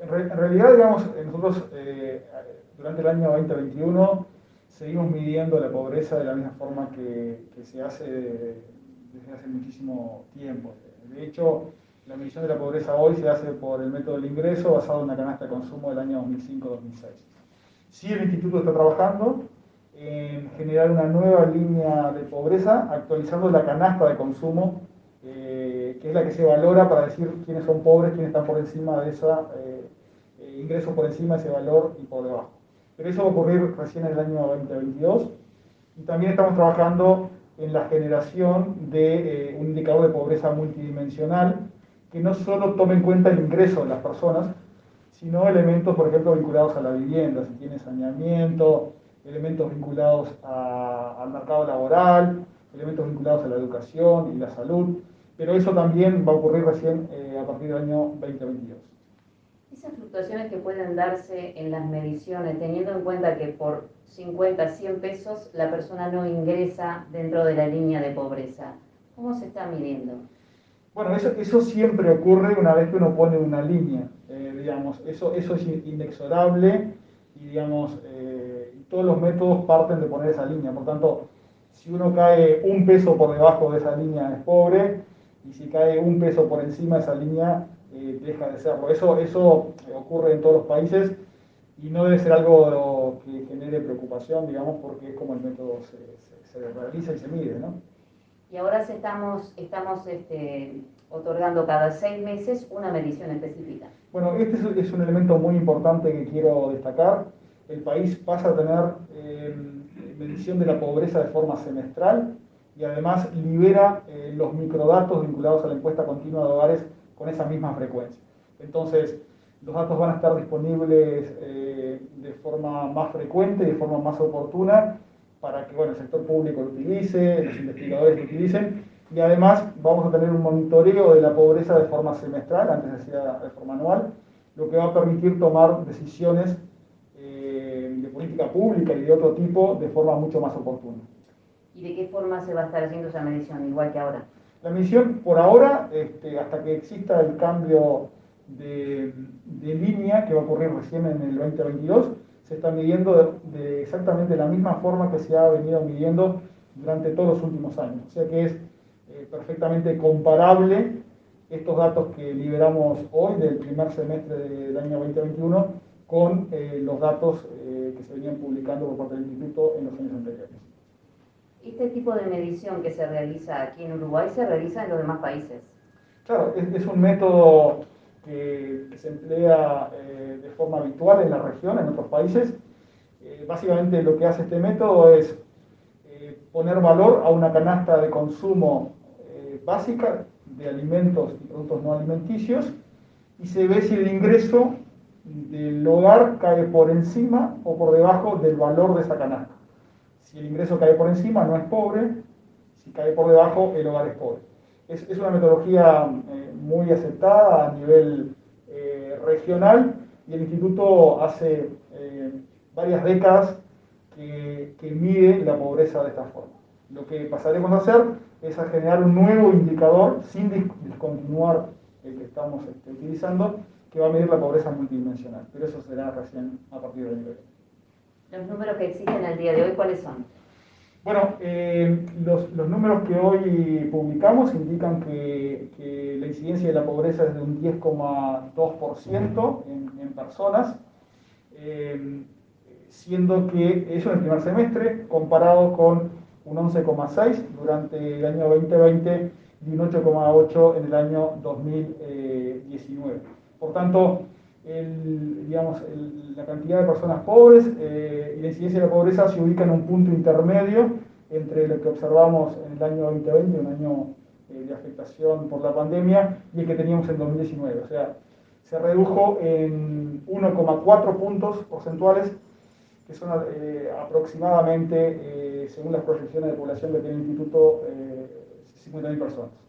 En realidad, digamos, nosotros durante el año 2021 seguimos midiendo la pobreza de la misma forma que se hace desde hace muchísimo tiempo. De hecho, la medición de la pobreza hoy se hace por el método del ingreso basado en una canasta de consumo del año 2005-2006. Sí, el Instituto está trabajando en generar una nueva línea de pobreza, actualizando la canasta de consumo, que es la que se valora para decir quiénes son pobres, quiénes están por encima de ese ingreso, por encima de ese valor y por debajo. Pero eso va a ocurrir recién en el año 2022. Y también estamos trabajando en la generación de un indicador de pobreza multidimensional que no solo tome en cuenta el ingreso de las personas, sino elementos, por ejemplo, vinculados a la vivienda, si tiene saneamiento, elementos vinculados al mercado laboral, elementos vinculados a la educación y la salud, pero eso también va a ocurrir recién a partir del año 2022. Esas fluctuaciones que pueden darse en las mediciones, teniendo en cuenta que por 50, 100 pesos la persona no ingresa dentro de la línea de pobreza, ¿cómo se está midiendo? Bueno, eso siempre ocurre una vez que uno pone una línea, digamos, eso es inexorable y digamos, todos los métodos parten de poner esa línea, por tanto, si uno cae un peso por debajo de esa línea es pobre, y si cae un peso por encima de esa línea deja de serlo. Eso ocurre en todos los países y no debe ser algo que genere preocupación, digamos, porque es como el método se realiza y se mide, ¿no? Y ahora estamos otorgando cada 6 meses una medición específica. Bueno, este es un elemento muy importante que quiero destacar. El país pasa a tener medición de la pobreza de forma semestral y además libera los microdatos vinculados a la encuesta continua de hogares con esa misma frecuencia. Entonces, los datos van a estar disponibles de forma más frecuente y de forma más oportuna para que el sector público lo utilice, los investigadores lo utilicen, y además vamos a tener un monitoreo de la pobreza de forma semestral, antes decía de forma anual, lo que va a permitir tomar decisiones de política pública y de otro tipo de forma mucho más oportuna. ¿Y de qué forma se va a estar haciendo esa medición, igual que ahora? La medición, por ahora, hasta que exista el cambio de línea, que va a ocurrir recién en el 2022, se está midiendo de exactamente la misma forma que se ha venido midiendo durante todos los últimos años. O sea que es perfectamente comparable estos datos que liberamos hoy del primer semestre del año 2021 con los datos que se venían publicando por parte del Instituto en los años anteriores. ¿Este tipo de medición que se realiza aquí en Uruguay se realiza en los demás países? Claro, es un método que se emplea de forma habitual en la región, en otros países. Básicamente lo que hace este método es poner valor a una canasta de consumo básica de alimentos y productos no alimenticios y se ve si el ingreso del hogar cae por encima o por debajo del valor de esa canasta. Si el ingreso cae por encima no es pobre, si cae por debajo el hogar es pobre. Es una metodología muy aceptada a nivel regional y el instituto hace varias décadas que mide la pobreza de esta forma. Lo que pasaremos a hacer es a generar un nuevo indicador sin discontinuar el que estamos utilizando, que va a medir la pobreza multidimensional, pero eso será recién a partir del nivel. ¿Los números que existen al día de hoy cuáles son? Bueno, los números que hoy publicamos indican que la incidencia de la pobreza es de un 10,2% en personas, siendo que eso en el primer semestre, comparado con un 11,6% durante el año 2020 y un 8,8% en el año 2019. Por tanto, la cantidad de personas pobres y la incidencia de la pobreza se ubica en un punto intermedio entre lo que observamos en el año 2020, un año de afectación por la pandemia, y el que teníamos en 2019. O sea, se redujo en 1,4 puntos porcentuales, que son aproximadamente, según las proyecciones de población que tiene el Instituto, 50.000 personas.